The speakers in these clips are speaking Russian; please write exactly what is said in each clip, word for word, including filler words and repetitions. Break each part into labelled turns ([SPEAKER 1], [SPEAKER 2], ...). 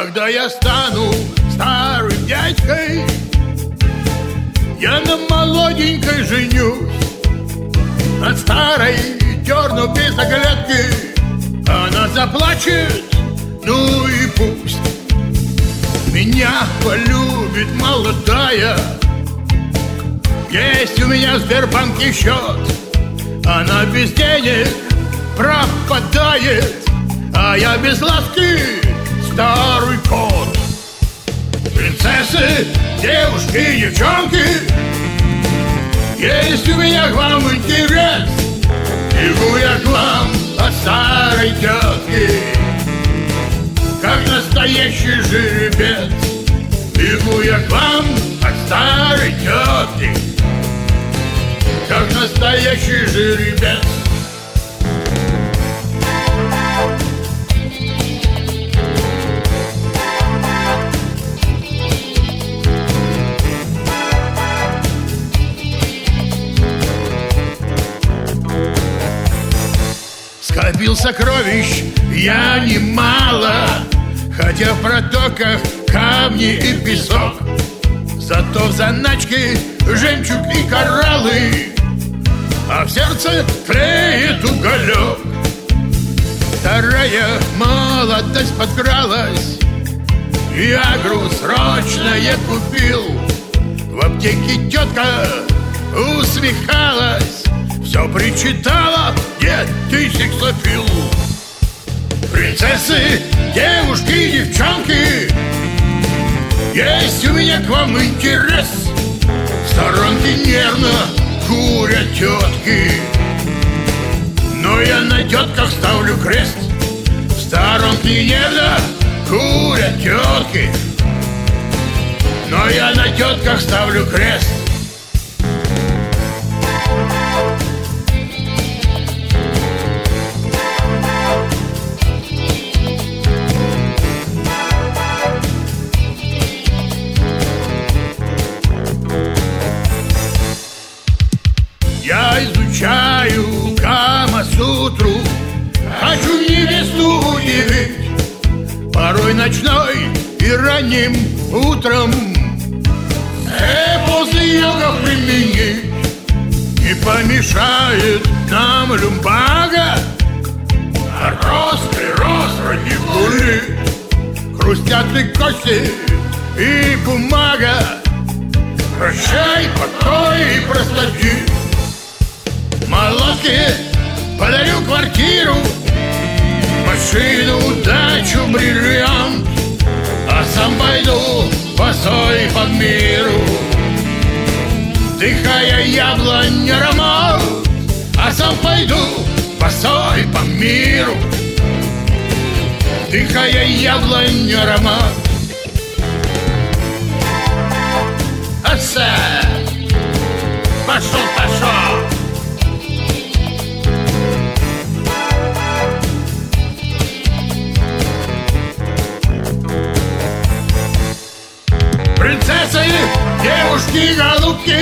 [SPEAKER 1] Когда я стану старым дядькой, я на молоденькой женюсь. Над старой дерну без оглядки, она заплачет, ну и пусть. Меня полюбит молодая. Есть у меня в Сбербанке счет, она без денег пропадает, а я без ласки старый кот. Принцессы, девушки, девчонки, есть у меня к вам интерес. Бегу я к вам от старой тетки, как настоящий жеребец. Бегу я к вам от старой тетки, как настоящий жеребец. Скопил сокровищ я немало, хотя в протоках камни и песок. Зато в заначке жемчуг и кораллы, а в сердце тлеет уголек. Вторая молодость подкралась, виагру срочно я купил. В аптеке тетка усмехалась, все причитала: дед, ты сексофил. Принцессы, девушки, девчонки, есть у меня к вам интерес. В сторонке нервно курят тетки, но я на тетках ставлю крест. В сторонке нервно курят тетки, но я на тетках ставлю крест. Я изучаю Кама-сутру, хочу невесту удивить. Порой ночной и ранним утром э, после йога применить. Не помешает нам люмбага, рост и рост радикули. Хрустят и кости, и бумага. Прощай, покой и простоте. Молодке подарю квартиру, машину, дачу, бриллиант, а сам пойду босой по миру, вдыхая яблонь аромат. А сам пойду босой по миру, вдыхая яблонь аромат. Отца! Пошел, пошел! Принцессы, девушки, голубки,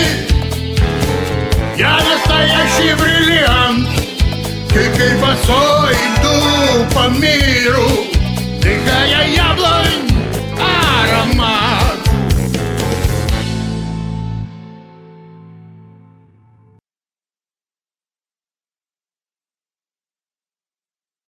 [SPEAKER 1] я настоящий бриллиант. Теперь босой иду по миру,